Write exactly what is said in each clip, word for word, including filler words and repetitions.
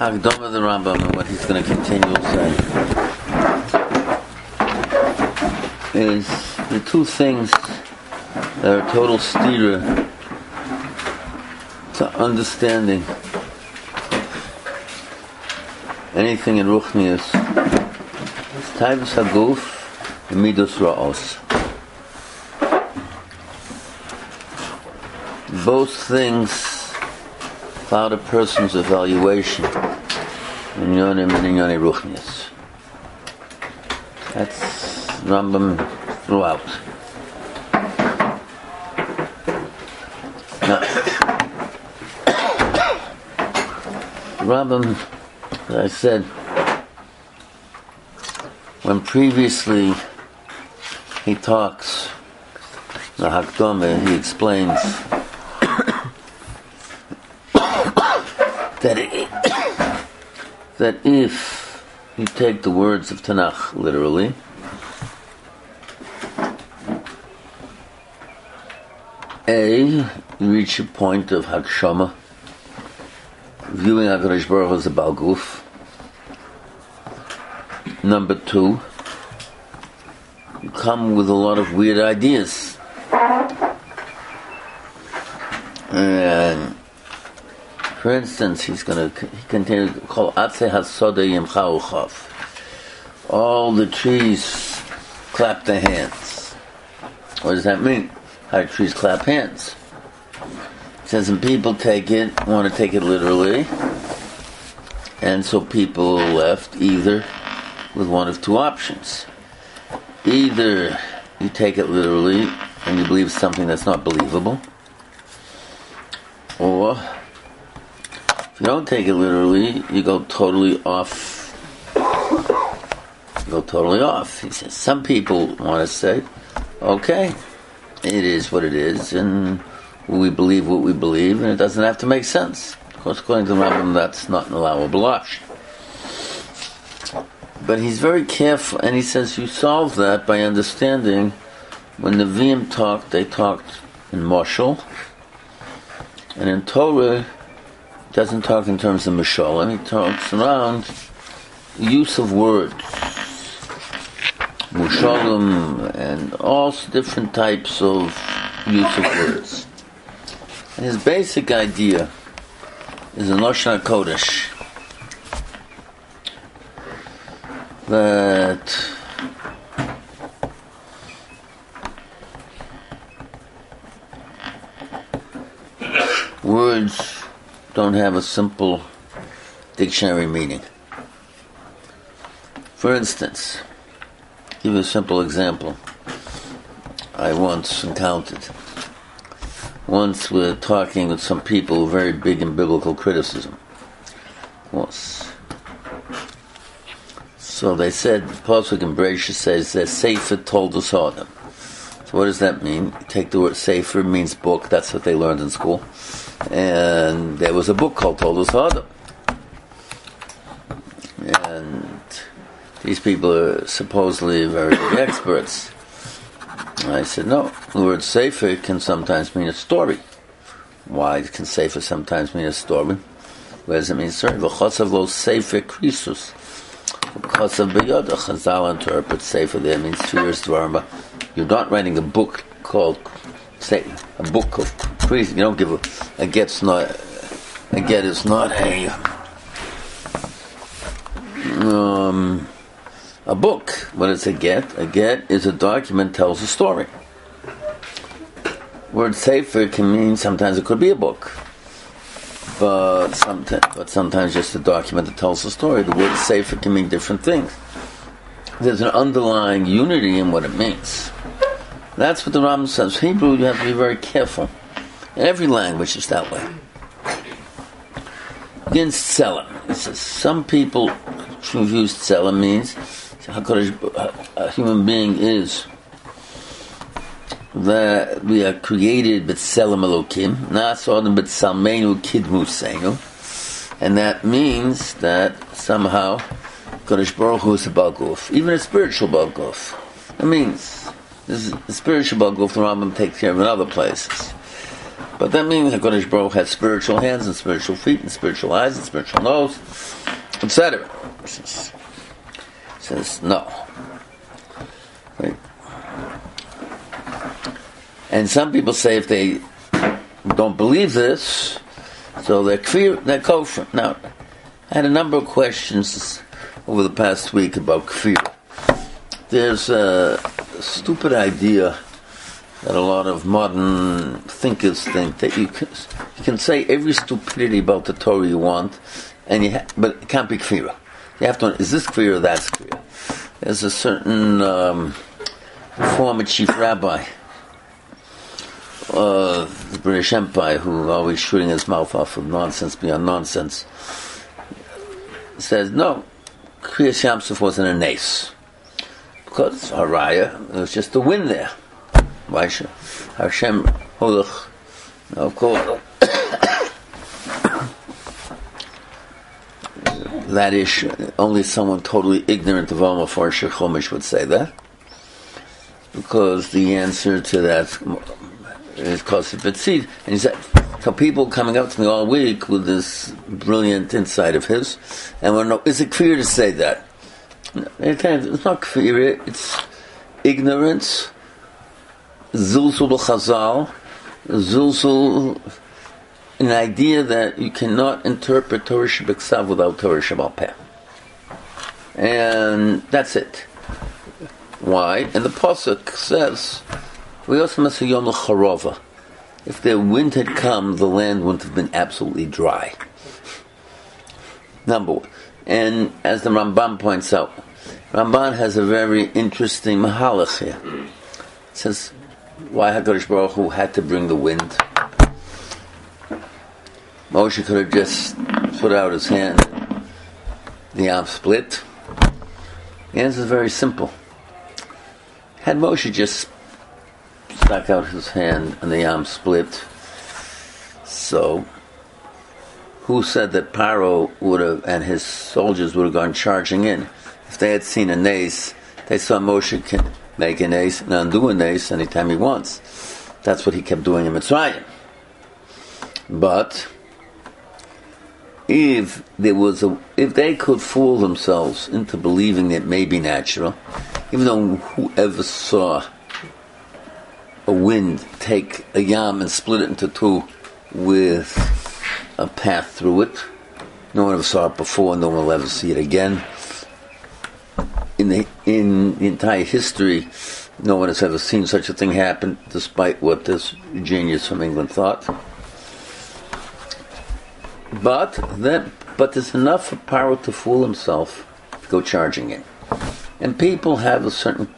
Hakdama the Rambam and what he's going to continue saying is the two things that are total stira to understanding anything in Ruchnius. It's Taivus Haguf and Midos Ra'os. Both things cloud a person's evaluation in Yonim and in Yoni Ruchnius. That's Rambam throughout. Now, Rambam, as I said, when previously he talks, the Hakdama, he explains that it, that if you take the words of Tanakh literally, A, you reach a point of Hakshama, viewing HaKadosh Baruch Hu as a Baal Guf. Number two, you come with a lot of weird ideas. And for instance, he's going to he continue to call Atze Hasoda Yimcha Uchav. All the trees clap their hands. What does that mean? How do trees clap hands? It says, and people take it, want to take it literally, and so people are left either with one of two options. Either you take it literally and you believe something that's not believable, or if you don't take it literally, you go totally off. You go totally off. He says, some people want to say, okay, it is what it is, and we believe what we believe, and it doesn't have to make sense. Of course, according to the Rambam, that's not an allowable option. But he's very careful, and he says you solve that by understanding when the Nevi'im talked, they talked in Moshel, and in Torah, he doesn't talk in terms of Mishalim, he talks around use of words. Mushalim and all different types of use of words. And his basic idea is in Lashon HaKodesh that words don't have a simple dictionary meaning. For instance, give you a simple example I once encountered. Once we're talking with some people very big in biblical criticism. Of course. So they said, the Pasuk in Bereshit says that Sefer told us Adam. So what does that mean? You take the word Sefer, it means book, that's what they learned in school. And there was a book called Toldos Adam. And these people are supposedly very big experts. And I said, no, the word Sefer can sometimes mean a story. Why can Sefer sometimes mean a story? What does it mean, sir? V'chosav lo Sefer Krisus. V'chosav b'yoda. Chazal interprets Sefer there means two years dvarma. You're not writing a book called, say, a book of Krisus. You don't give a, a get's not, a get is not a, um, a book. What is a get? A get is a document, tells a story. Word Sefer can mean, sometimes it could be a book, but sometimes, but sometimes just a document that tells a story. The word Sefer can mean different things. There's an underlying unity in what it means. That's what the Rambam says. Hebrew, you have to be very careful. In every language is that way. Against Tselem, it says some people confuse Tselem means how a human being is that we are created b'tselem Elokim, na'asodem b'tsalmeinu kidmuseinu, and that means that somehow Kadosh Baruch Hu is a Baal Guf, even a spiritual Baal Guf. It means this is the spiritual Baal Guf. The Rambam takes care of in other places, But that means HaKadosh Baruch Hu has spiritual hands and spiritual feet and spiritual eyes and spiritual nose, et cetera. Says, says no. Right. And some people say if they don't believe this, so they're kfir, they're kosher. Now, I had a number of questions over the past week about kfir. There's a stupid idea that a lot of modern thinkers think that you can, you can say every stupidity about the Torah you want, and you ha- but it can't be kfir. You have to know, is this kfir or that's kfir? There's a certain um, former chief rabbi, Uh, the British Empire, who always shooting his mouth off of nonsense beyond nonsense, says no, Kriyas Yamsuf wasn't a nace because Haraya, it was just the wind there. Why should Hashem Holach? Of course, that is only someone totally ignorant of Alma Farsha Chumash would say that, because the answer to that is cause of seed. And he said, so people coming up to me all week with this brilliant insight of his, and want to know, is it clear to say that? It's not clear, it's ignorance, zulsul l'chazal, zulsul, an idea that you cannot interpret Torah Shebeksav without Torah Shebal Peh. And that's it. Why? And the Pasuk says, if the wind had come, the land wouldn't have been absolutely dry. Number one. And as the Ramban points out, Ramban has a very interesting mahalach here. It says, why HaKadosh Baruch Hu had to bring the wind? Moshe could have just put out his hand, the Yam split. The answer is very simple. Had Moshe just stuck out his hand and the Yam split, so who said that Paro would have and his soldiers would have gone charging in? If they had seen a nace, they saw Moshe can make a nace and undo a nace anytime he wants. That's what he kept doing in Mitzrayim. But if there was a, if they could fool themselves into believing it may be natural, even though whoever saw a wind take a yam and split it into two with a path through it, no one ever saw it before, no one will ever see it again. In the in the entire history, no one has ever seen such a thing happen, despite what this genius from England thought. But that, but there's enough for Paro to fool himself to go charging in. And people have a certain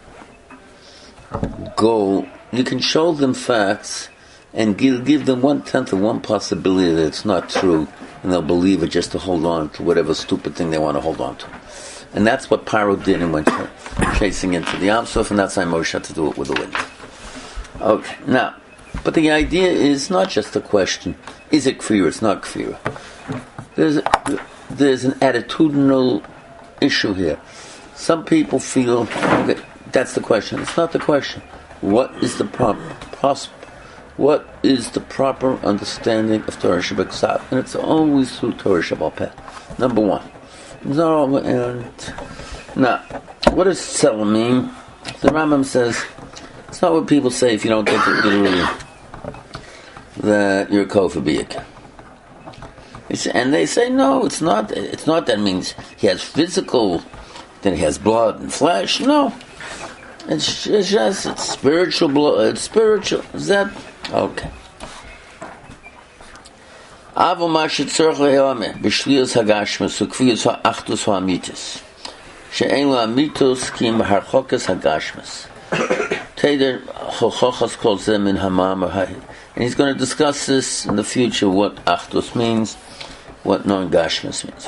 goal. You can show them facts and give, give them one-tenth of one possibility that it's not true, and they'll believe it just to hold on to whatever stupid thing they want to hold on to. And that's what Paro did and went chasing into the Yam Suf, and that's how Moshe had to do it with the wind. Okay, now, but the idea is not just a question, is it kfir, it's not kfir. There's, a, there's an attitudinal issue here. Some people feel, okay, that's the question. It's not the question. What is the proper, pros, what is the proper understanding of Torah Shebeksav? And it's always through Torah Shebal Peh. Number one. No, and now, what does Tzelem mean? The Rambam says it's not what people say if you don't take it literally that you're kophobic. And they say no, it's not. It's not that means he has physical, then he has blood and flesh. No, it's, it's just it's spiritual blood. It's spiritual. Is that okay? Avo mashit tzorch lehame b'shliyos hagashmas ukviyos ha'achtus ha'amitis she'en lo amitos kim harchokas hagashmas teder chochochas kol zeh min hamam. And he's going to discuss this in the future, what achtus means, what non-gashmas means.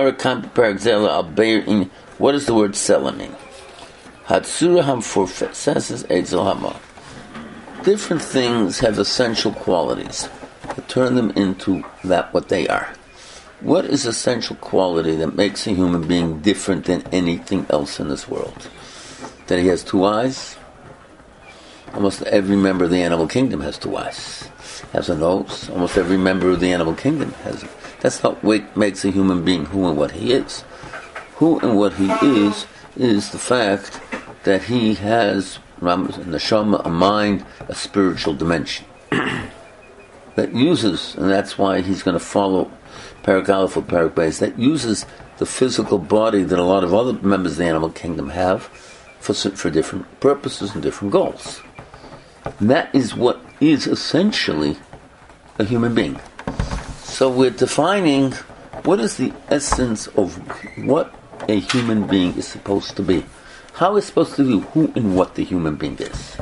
What does the word sela mean? Hatsura hamforfet says Eitzel Hamar. Different things have essential qualities that turn them into that what they are. What is essential quality that makes a human being different than anything else in this world? That he has two eyes? Almost every member of the animal kingdom has two eyes. has a nose. Almost every member of the animal kingdom has it. That's not what makes a human being who and what he is. Who and what he is is the fact that he has a neshama, a mind, a spiritual dimension that uses, and that's why he's going to follow Parak Aleph or Parak Beis, that uses the physical body that a lot of other members of the animal kingdom have for for different purposes and different goals. And that is what is essentially a human being. So we're defining what is the essence of what a human being is supposed to be. How is supposed to be who and what the human being is.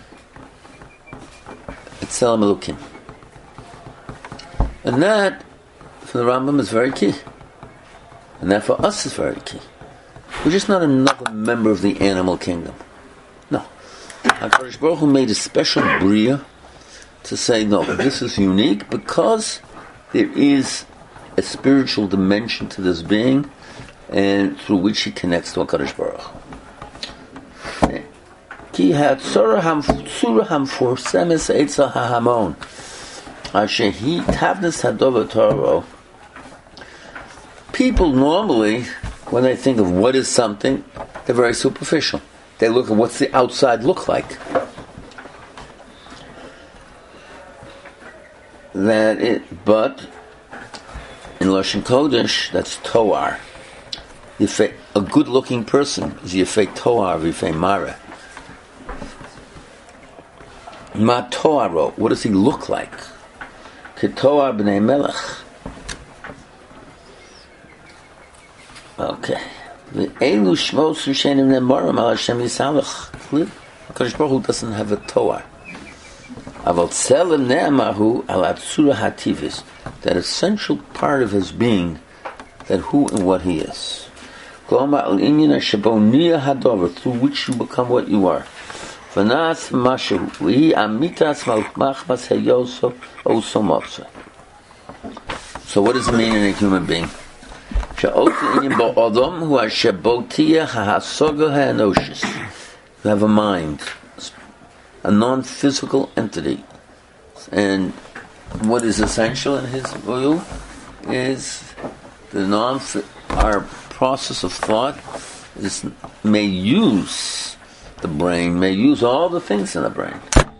It's Tzelem Elokim. And that, for the Rambam, is very key. And that for us is very key. We're just not another member of the animal kingdom. No. HaKadosh Baruch Hu made a special bria to say, no, this is unique because there is a spiritual dimension to this being and through which he connects to HaKadosh Baruch Hu. Ki hatzora hamfura hamforsemes eitza hahamon asher hi tavnes hadova toro. People normally, when they think of what is something, they're very superficial. They look at what's the outside look like. That it, but in Lashon Kodesh, that's Toar. Yefei, a good-looking person is Yefei Toar, Yefei Mara. Ma Toaro, what does he look like? Ketoar b'nei Melech. Okay. Ve'elu shmos shenim nemorim al Hashem Yisalach. HaKadosh Baruch Hu doesn't have a Toar. Aval tzelem ne'amahu al atzura hativis. That essential part of his being, that who and what he is. Kloma al inyan shebo niya hadover, through which you become what you are. V'nas mashu v'hi amitas malchmachmas heyoso osomotsa. So what does it mean in a human being? She'otu inyan bo odom hu hashebotia hahasoga ha'enoshis. You have a mind, a non-physical entity, and what is essential in his view is the non our process of thought is may use the brain, may use all the things in the brain,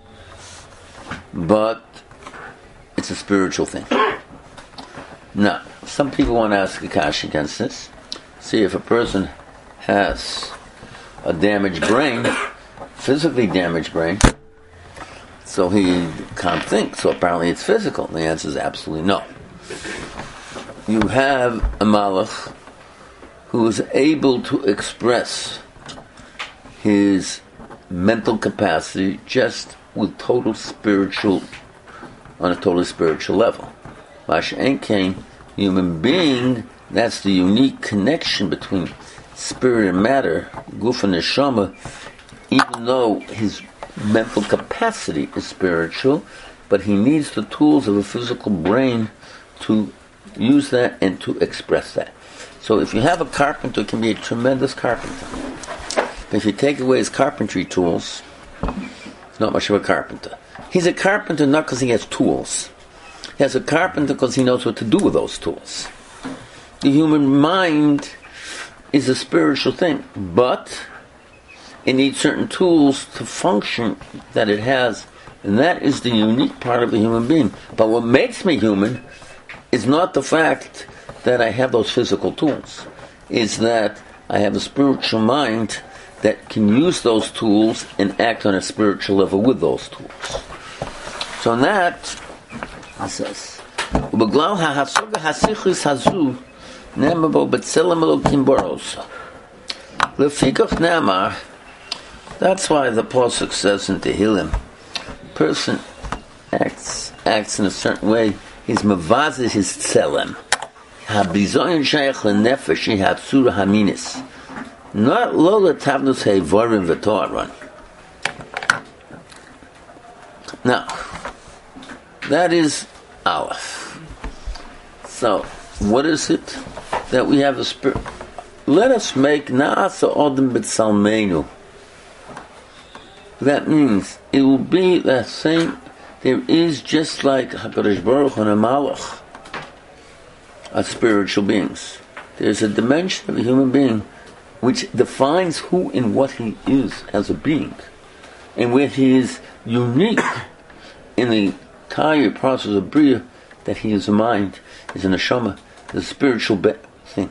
but it's a spiritual thing. Now, some people want to ask a kash against this. See, if a person has a damaged brain, physically damaged brain, so he can't think, so apparently it's physical. And the answer is absolutely no. You have a malach who is able to express his mental capacity just with total spiritual, on a totally spiritual level. Mash Enkein, human being, that's the unique connection between spirit and matter, guf and neshama, even though his mental capacity is spiritual, but he needs the tools of a physical brain to use that and to express that. So if you have a carpenter, it can be a tremendous carpenter. But if you take away his carpentry tools, he's not much of a carpenter. He's a carpenter not because he has tools. He has a carpenter because he knows what to do with those tools. The human mind is a spiritual thing, but it needs certain tools to function that it has, and that is the unique part of a human being. But what makes me human is not the fact that I have those physical tools. It's that I have a spiritual mind that can use those tools and act on a spiritual level with those tools. So in that, it says, "Ubeglau ha'hasoga hasichus hazu nemabo b'tzelem elokim borosa lefikach nemar." That's why the Pasuk says in Tehillim, person acts acts in a certain way. He's mevazes his tzelem. Habizoyin shaykh lenefesh hatzura haminis. Not lola tavnus hevorim v'toaron. Now, that is Aleph. So, what is it that we have a spirit? Let us make na'asa odem b'tzalmeinu. That means it will be the same there is, just like HaKadosh Baruch Hu and a Malach are spiritual beings, there's a dimension of a human being which defines who and what he is as a being, and where he is unique in the entire process of Bria, that he is a mind, is a neshama, is a spiritual be- thing.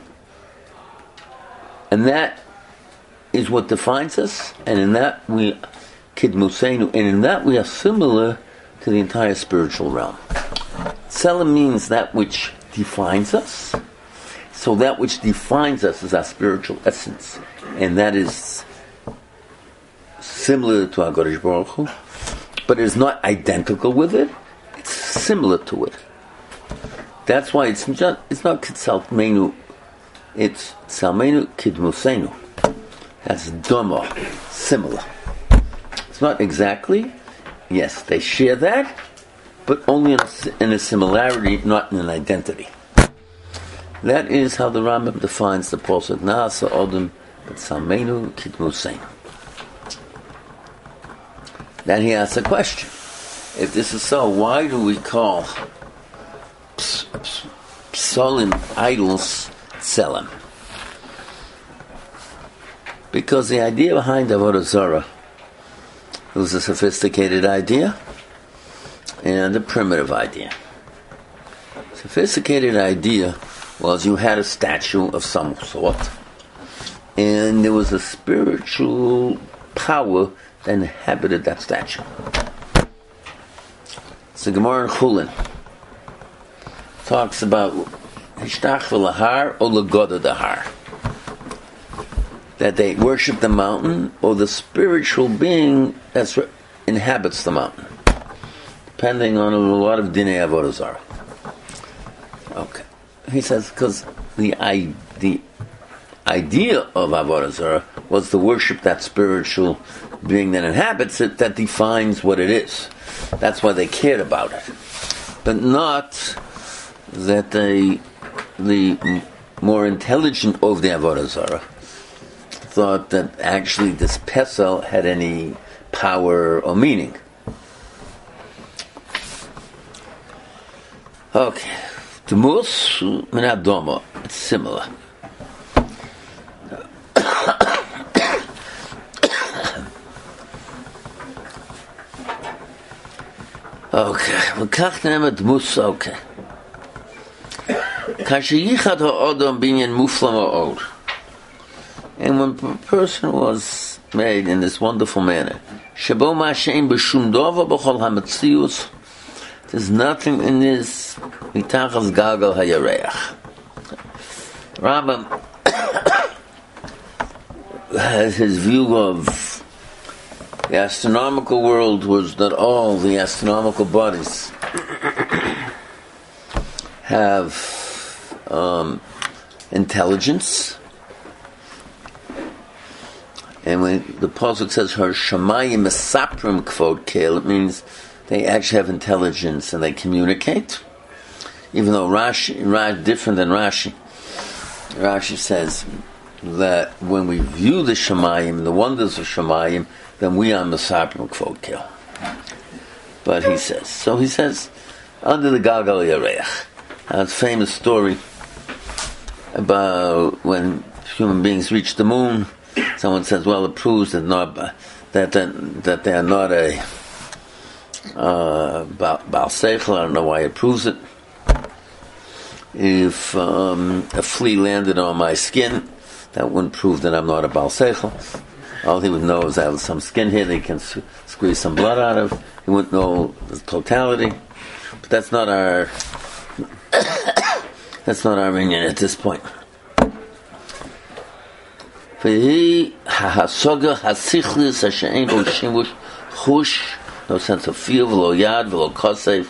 And that is what defines us, and in that we kidmuseinu, and in that we are similar to the entire spiritual realm. Tselem means that which defines us. So that which defines us is our spiritual essence, and that is similar to HaKadosh Baruch Hu, but it is not identical with it. It's similar to it. That's why it's not, it's not Kitsalmenu, it's Tsalmenu Kidmusenu. That's Doma, similar. It's not exactly. Yes, they share that, but only in a, in a similarity, not in an identity. That is how the Rambam defines the Pasuk Na'asa Odom B'Tsalmenu Kidmusenu. Then he asks a question. If this is so, why do we call ps- ps- psolim, idols, tselem? Because the idea behind Avodah Zarah was a sophisticated idea and a primitive idea. Sophisticated idea was you had a statue of some sort, and there was a spiritual power that inhabited that statue. So Gemara in Chulin talks about Hishtach v'lahar or Lagoda dahar, that they worship the mountain or the spiritual being that inhabits the mountain, depending on a lot of Dinei Avodah Zarah. Okay, he says because the I, the idea of Avodah Zarah was to worship that spiritual being that inhabits it, that defines what it is. That's why they cared about it, but not that they, the more intelligent of the Avodah Zarah, thought that actually this pesel had any power or meaning. Okay, Tumus min Adoma, it's similar. Okay, v'kach ne'emet mus, okay. Kashiyichad ha'odom binyan muflam ha'od. And when a person was made in this wonderful manner, shebo ma'ashein b'shum dova b'chol ha'metzius, there's nothing in this mitachas galgal hayareach. Rambam has his view of the astronomical world was that all the astronomical bodies have um, intelligence, and when the pasuk says her shamayim mesaprim kvod kel, it means they actually have intelligence and they communicate. Even though Rashi, Rashi different than Rashi, Rashi says that when we view the shamayim, the wonders of shamayim, then we are mesaprim kvod kel. But he says, so he says, under the Galgal Yareach, a famous story about when human beings reach the moon. Someone says, well, it proves that not that that, that they are not a uh, Baal Seichel. I don't know why it proves it. If um, a flea landed on my skin, that wouldn't prove that I'm not a Baal Seichel. All he would know is I have some skin here that he can s- squeeze some blood out of. He wouldn't know the totality. But that's not our that's not our opinion at this point. No sense of feel, v'lo yad, v'lo kosev.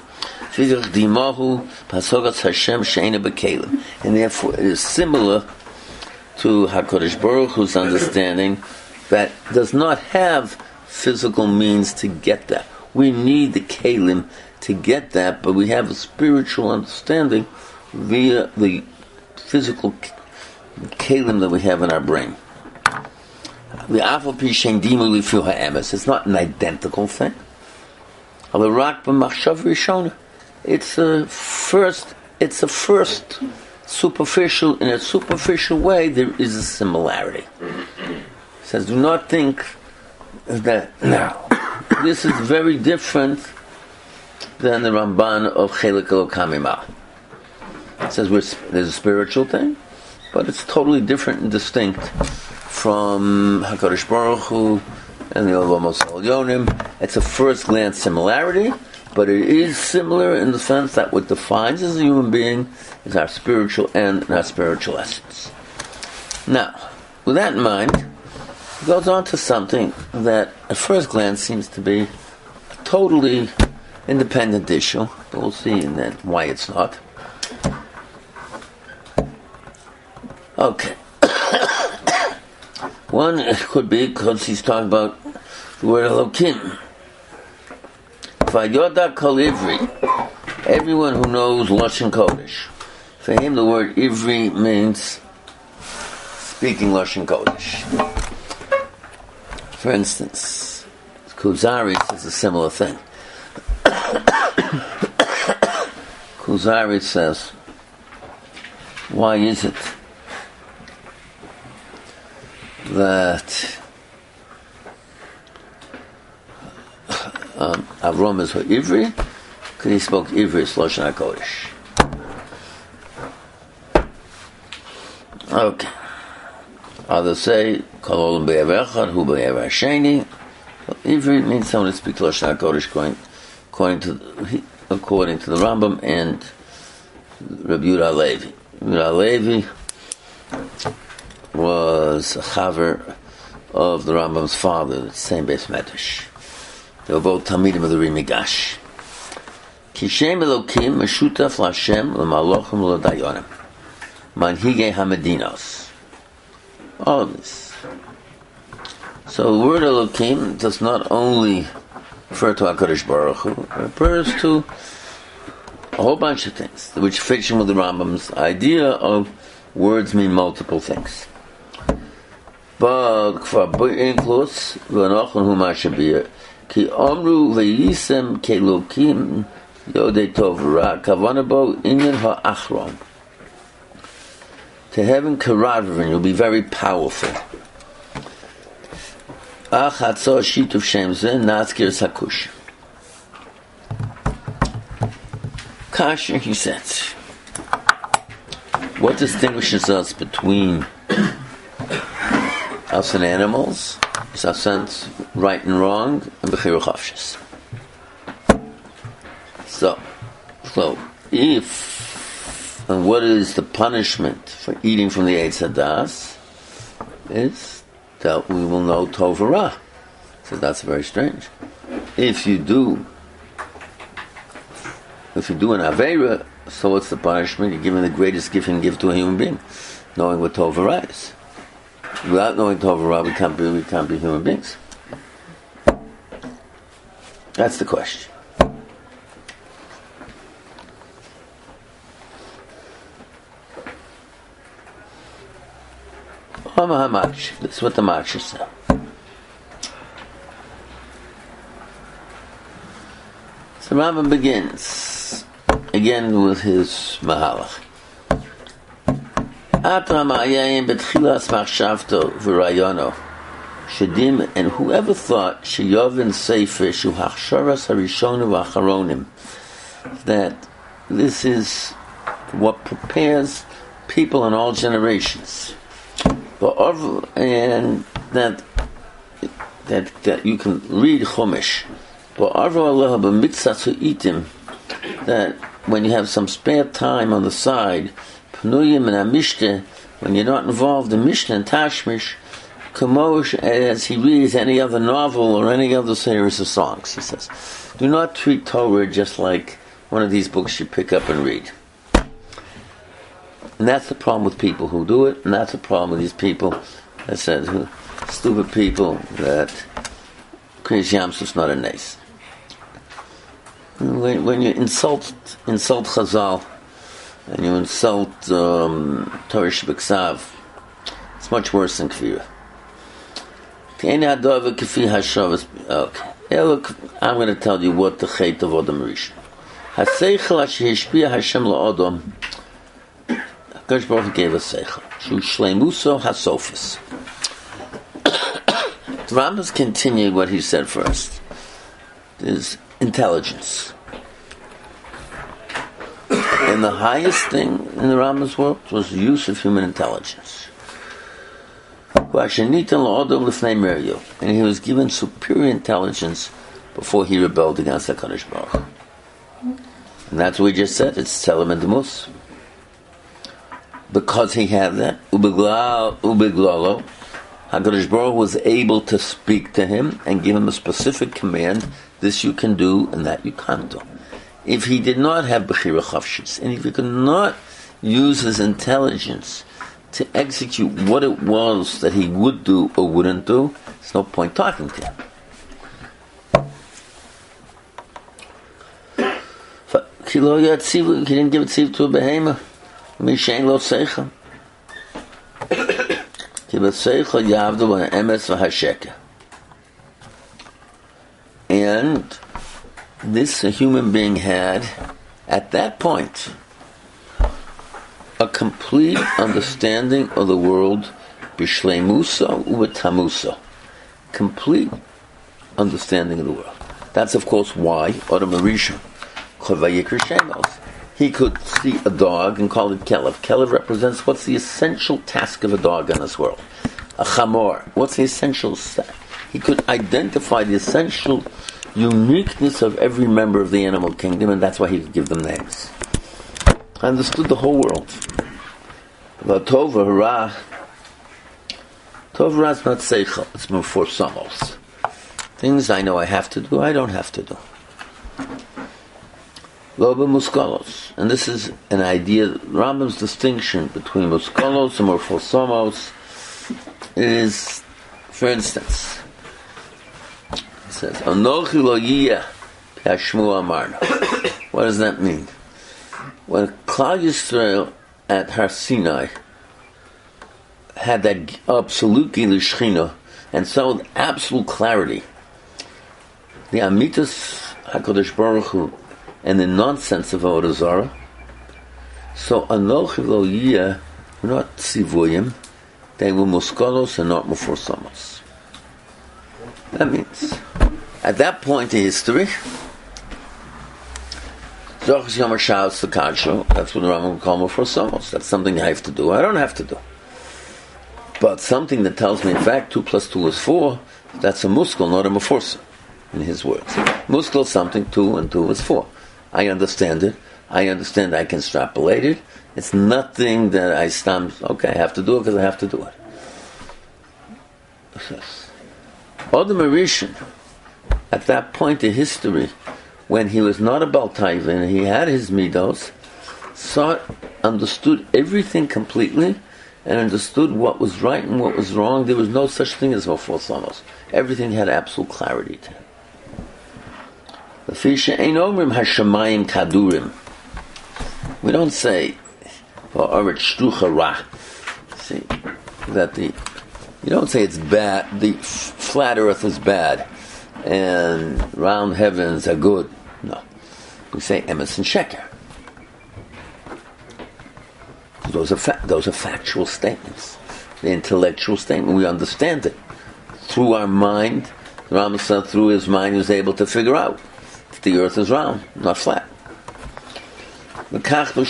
And therefore it is similar to HaKadosh Baruch Hu's understanding that does not have physical means to get that. We need the Kalim to get that, but we have a spiritual understanding via the physical Kalim that we have in our brain. It's not an identical thing. It's a first. It's a first superficial. In a superficial way, there is a similarity. It says, do not think that now this is very different than the Ramban of Chelik Elokam Imah. It says we're, there's a spiritual thing, but it's totally different and distinct from HaKadosh Baruch Hu and the Olam Yonim. It's a first glance similarity, but it is similar in the sense that what defines us as a human being is our spiritual end and our spiritual essence. Now, with that in mind, it goes on to something that at first glance seems to be a totally independent issue. We'll see in that why it's not. Okay. One, it could be because he's talking about the word Elokim. Vayoda kol ivri. Everyone who knows Lashon Kodesh. For him, the word ivri means speaking Lashon Kodesh. For instance, Kuzari says a similar thing. Kuzari says, why is it that um, Avram is Ivri? Because he spoke Ivri, it's Lashon HaKodesh. Okay. Others say, Kol olam be'ev echad, hu be'ev hasheni. Ivri means someone who speaks Lashon HaKodesh according to the, according to the Rambam and Rabbi Yehuda Halevi. Yehuda Halevi was a chaver of the Rambam's father, the same Beis Medrash. They were both Talmidim of the Rimigash. Kishem Elokim Meshutaf Lashem L'Malochim L'Dayonim Manhigei Hamedinos. All of this. So the word Elokim does not only refer to HaKadosh Baruch Hu, it refers to a whole bunch of things, which fits in with the Rambam's idea of words mean multiple things. But for inclus v'anochon hu mashabir ki amru ve'yisem kelokim yodei tov ra kavanabo inyan ha'achron. To heaven karadvin, you'll be very powerful. Ach hatzo shituf shem zeh naskir sakush. Kasher, he says, what distinguishes us between us and animals is our sense right and wrong and b'chira chavshis. So, so if and what is the punishment for eating from the Eitz Hadas is that we will know Tov and Ra. So that's very strange. If you do, if you do an Aveira, so what's the punishment? You're giving the greatest gift you can give to a human being, knowing what Tov and Ra is. Without knowing Tov and Ra, we can't be, we can't be human beings. That's the question. This is what the Maksha said. So Rambam begins again with his Mahalach. Atra ma'ayim betchilas machshavto v'rayono shedim, and whoever thought sheyovin sefer shu hachsharas harishonu v'acharonim, that this is what prepares people in all generations, and that that that you can read Chumash, that when you have some spare time on the side, when you're not involved in Mishnah and Tashmish, Kamosh, as he reads any other novel or any other series of songs, he says, do not treat Torah just like one of these books you pick up and read. And that's the problem with people who do it, and that's the problem with these people that said, who, stupid people that Kriyas Yamsuf is not a nace. When, when you insult insult Chazal and you insult um, Torah Shebeksav, it's much worse than Kfirah. Okay. Yeah, look, I'm going to tell you what the Chet of Adam Rishon. Haseichel asher hishpia Hashem la'Adam. HaKadosh Baruch Hu gave us seichel. Shu shleimuso hasofis. The Rambam is continuing what he said first. There's intelligence. And the highest thing in the Rambam's world was the use of human intelligence. And he was given superior intelligence before he rebelled against HaKadosh Baruch Hu. And that's what we just said, it's Tzelem and Demus. Because he had that, Ubeglalo, HaKadosh Baruch Hu was able to speak to him and give him a specific command, this you can do and that you can't do. If he did not have Bechira Chavshis, and if he could not use his intelligence to execute what it was that he would do or wouldn't do, there's no point talking to him. He didn't give it tziv to a behema. Mishain lo seicha. And this human being had, at that point, a complete understanding of the world, b'shleimusa u'b'tamusa. Complete understanding of the world. That's, of course, why Adam Rishon, Chavayikr Shemos, he could see a dog and call it Kelev. Kelev represents what's the essential task of a dog in this world. A chamor. What's the essential task? He could identify the essential uniqueness of every member of the animal kingdom, and that's why he could give them names. I understood the whole world. But Tova Ra, Tova Ra is not Seichel, it's more for Samos. Things I know I have to do, I don't have to do. Loba Muskalos. And this is an idea, Rambam's distinction between Muskalos and Morphosomos is, for instance, it says, Anochi lo yiyah pi'ashmu amarna. What does that mean? When Klal Yisrael at Har Sinai had that absolute Gilui Shechina and saw with absolute clarity the Amitas HaKadosh Baruch Hu and the nonsense of Avodah Zarah. So Anochi lo yiyah were not tzivuyim, they were muskalos and not meforsamos. That means, at that point in history, that's what the Rambam would call meforsamos. That's something I have to do. I don't have to do. But something that tells me, in fact, two plus two is four, that's a muskal, not a meforsa, in his words. Muskal is something, two and two is four. I understand it. I understand I can extrapolate it. It's nothing that I stamp, okay, I have to do it because I have to do it. Adam Rishon, at that point in history, when he was not a Baal Taiva and he had his midos, saw, understood everything completely and understood what was right and what was wrong. There was no such thing as Mofosamos. Everything had absolute clarity to him. We don't say, see, that the, you don't say it's bad, the flat earth is bad, and round heavens are good. No. We say emes and sheker. Those are, fa- those are factual statements. The intellectual statement, we understand it. Through our mind, the Rambam said through his mind he was able to figure out the earth is round, not flat. So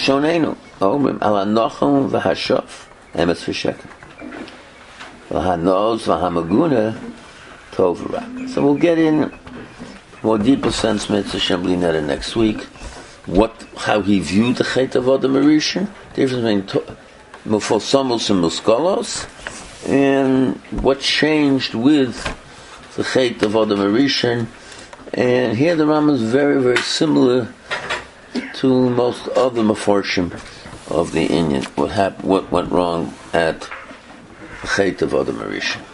we'll get in more deeper sense, Mitzvah Shem next week. What, how he viewed the Chet of Adam Rishon, the difference between Mufosamos and Muskalos, and what changed with the Chet of Adam Rishon. And here the Rambam is very, very similar to most other Meforshim of the Inyan. What happened? What went wrong at the Chet of Adam Rishon?